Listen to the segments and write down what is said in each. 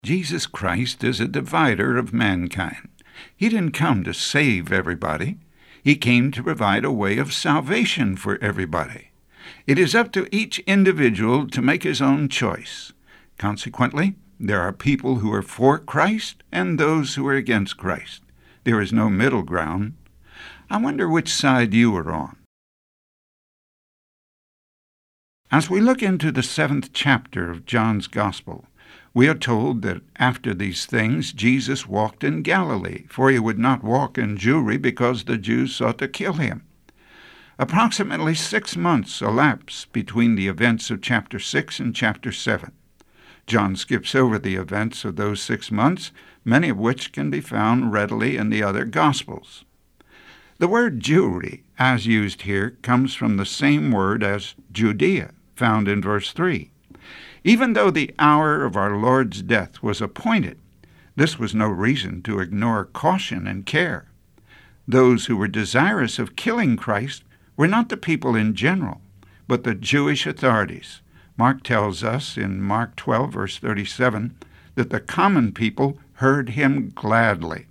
Jesus Christ is a divider of mankind. He didn't come to save everybody. He came to provide a way of salvation for everybody. It is up to each individual to make his own choice. Consequently, there are people who are for Christ and those who are against Christ. There is no middle ground. I wonder which side you are on. As we look into the 7th chapter of John's Gospel, we are told that after these things Jesus walked in Galilee, for he would not walk in Jewry because the Jews sought to kill him. Approximately 6 months elapsed between the events of chapter 6 and chapter 7. John skips over the events of those 6 months, many of which can be found readily in the other Gospels. The word Jewry, as used here, comes from the same word as Judea, found in verse 3. Even though the hour of our Lord's death was appointed, this was no reason to ignore caution and care. Those who were desirous of killing Christ were not the people in general, but the Jewish authorities. Mark tells us in Mark 12, verse 37, that the common people heard him gladly.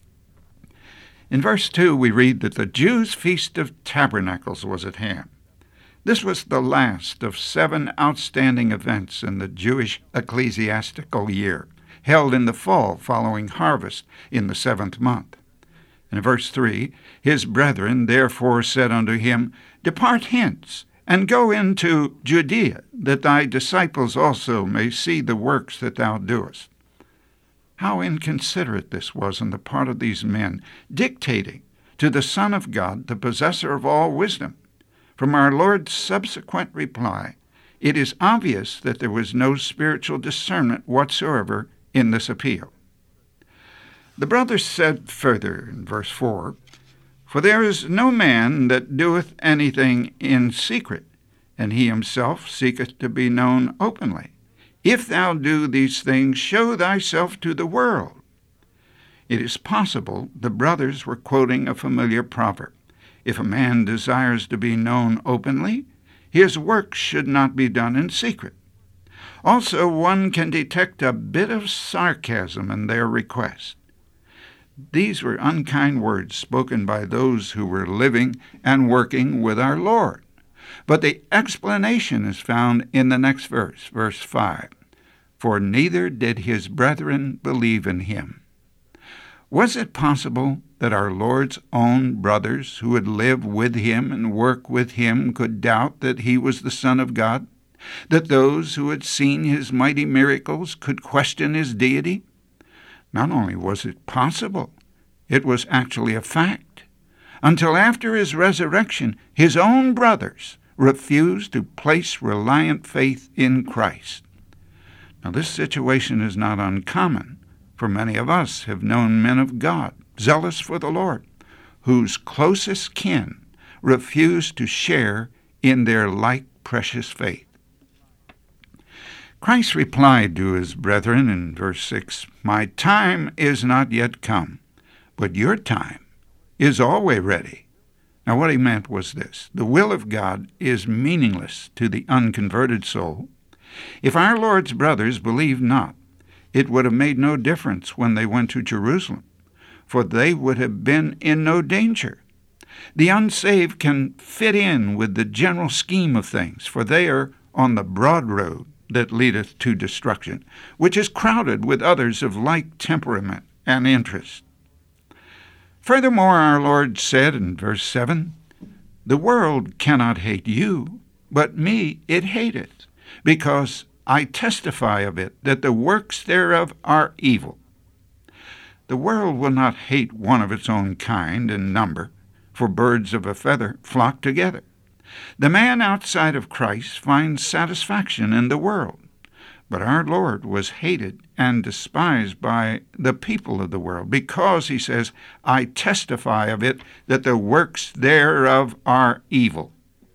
In verse 2, we read that the Jews' Feast of Tabernacles was at hand. This was the last of 7 outstanding events in the Jewish ecclesiastical year, held in the fall following harvest in the 7th month. In verse 3, his brethren therefore said unto him, Depart hence, and go into Judea, that thy disciples also may see the works that thou doest. How inconsiderate this was on the part of these men, dictating to the Son of God, the possessor of all wisdom. From our Lord's subsequent reply, it is obvious that there was no spiritual discernment whatsoever in this appeal. The brothers said further in verse 4, For there is no man that doeth anything in secret, and he himself seeketh to be known openly. If thou do these things, show thyself to the world. It is possible the brothers were quoting a familiar proverb. If a man desires to be known openly, his work should not be done in secret. Also, one can detect a bit of sarcasm in their request. These were unkind words spoken by those who were living and working with our Lord. But the explanation is found in the next verse, verse 5. For neither did his brethren believe in him. Was it possible that our Lord's own brothers who would live with him and work with him could doubt that he was the Son of God? That those who had seen his mighty miracles could question his deity? Not only was it possible, it was actually a fact. Until after his resurrection, his own brothers refused to place reliant faith in Christ. Now, this situation is not uncommon, for many of us have known men of God, zealous for the Lord, whose closest kin refused to share in their like precious faith. Christ replied to his brethren in verse 6, My time is not yet come, but your time is always ready. Now what he meant was this: the will of God is meaningless to the unconverted soul. If our Lord's brothers believed not, it would have made no difference when they went to Jerusalem, for they would have been in no danger. The unsaved can fit in with the general scheme of things, for they are on the broad road that leadeth to destruction, which is crowded with others of like temperament and interest. Furthermore, our Lord said in verse 7, The world cannot hate you, but me it hateth, because I testify of it, that the works thereof are evil. The world will not hate one of its own kind and number, for birds of a feather flock together. The man outside of Christ finds satisfaction in the world, but our Lord was hated and despised by the people of the world, because, he says, I testify of it, that the works thereof are evil.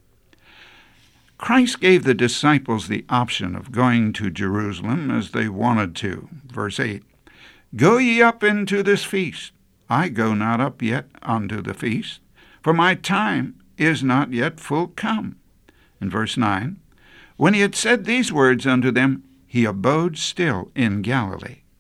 Christ gave the disciples the option of going to Jerusalem as they wanted to. Verse 8, Go ye up into this feast. I go not up yet unto the feast, for my time is not yet full come. In verse 9, When he had said these words unto them, he abode still in Galilee.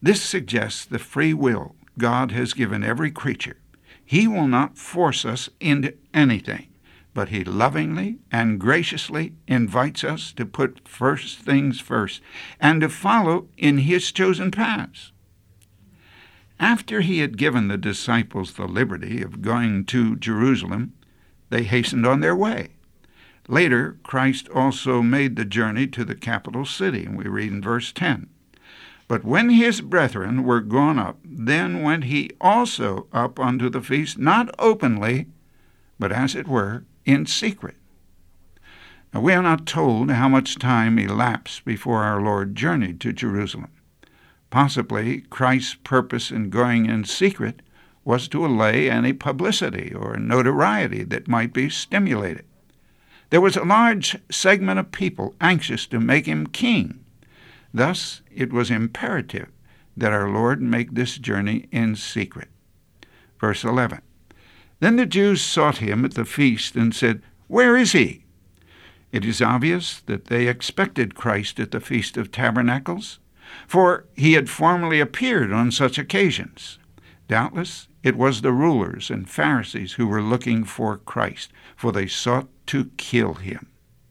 This suggests the free will God has given every creature. He will not force us into anything, but He lovingly and graciously invites us to put first things first and to follow in His chosen paths. After He had given the disciples the liberty of going to Jerusalem, they hastened on their way. Later, Christ also made the journey to the capital city, and we read in verse 10. But when His brethren were gone up, then went He also up unto the feast, not openly, but as it were, in secret. Now, we are not told how much time elapsed before our Lord journeyed to Jerusalem. Possibly Christ's purpose in going in secret was to allay any publicity or notoriety that might be stimulated. There was a large segment of people anxious to make Him king. Thus, it was imperative that our Lord make this journey in secret. Verse 11. Then the Jews sought Him at the feast and said, Where is He? It is obvious that they expected Christ at the Feast of Tabernacles, for He had formerly appeared on such occasions. Doubtless, it was the rulers and Pharisees who were looking for Christ, for they sought to kill Him.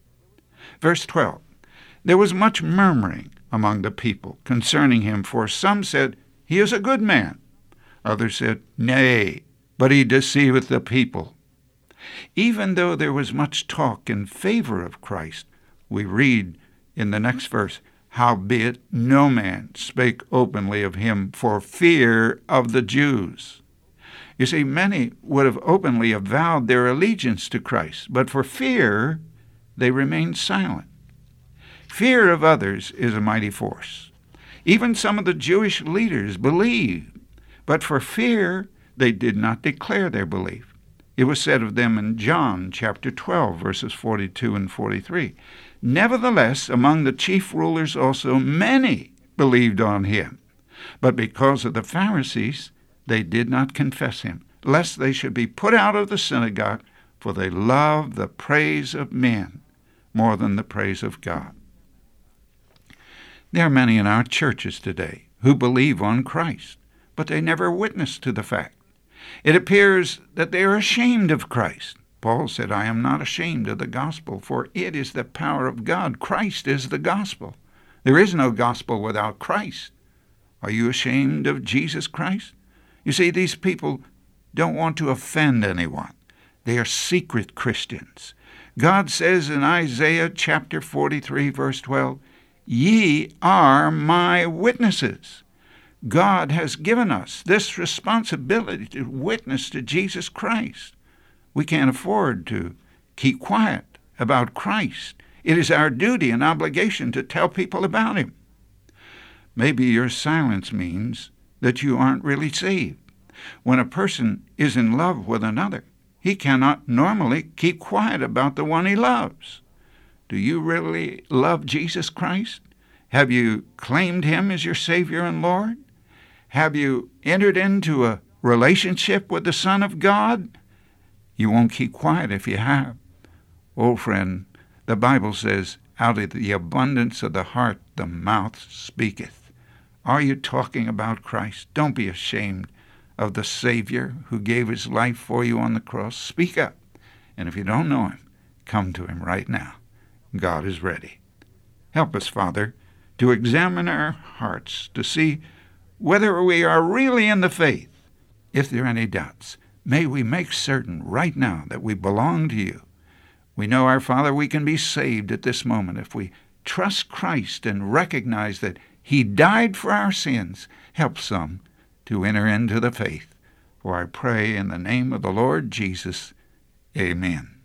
Verse 12. There was much murmuring among the people concerning Him, for some said, He is a good man. Others said, Nay, but He deceiveth the people. Even though there was much talk in favor of Christ, we read in the next verse, Howbeit no man spake openly of Him for fear of the Jews. You see, many would have openly avowed their allegiance to Christ, but for fear they remained silent. Fear of others is a mighty force. Even some of the Jewish leaders believed, but for fear they did not declare their belief. It was said of them in John chapter 12, verses 42 and 43. Nevertheless, among the chief rulers also many believed on Him. But because of the Pharisees, they did not confess Him, lest they should be put out of the synagogue, for they loved the praise of men more than the praise of God. There are many in our churches today who believe on Christ, but they never witness to the fact. It appears that they are ashamed of Christ. Paul said, I am not ashamed of the gospel, for it is the power of God. Christ is the gospel. There is no gospel without Christ. Are you ashamed of Jesus Christ? You see, these people don't want to offend anyone. They are secret Christians. God says in Isaiah chapter 43, verse 12, Ye are my witnesses. God has given us this responsibility to witness to Jesus Christ. We can't afford to keep quiet about Christ. It is our duty and obligation to tell people about Him. Maybe your silence means that you aren't really saved. When a person is in love with another, he cannot normally keep quiet about the one he loves. Do you really love Jesus Christ? Have you claimed Him as your Savior and Lord? Have you entered into a relationship with the Son of God? You won't keep quiet if you have. Oh, friend, the Bible says, out of the abundance of the heart the mouth speaketh. Are you talking about Christ? Don't be ashamed of the Savior who gave His life for you on the cross. Speak up. And if you don't know Him, come to Him right now. God is ready. Help us, Father, to examine our hearts to see whether we are really in the faith. If there are any doubts, may we make certain right now that we belong to You. We know, our Father, we can be saved at this moment if we trust Christ and recognize that He died for our sins. Help some to enter into the faith. For I pray in the name of the Lord Jesus. Amen.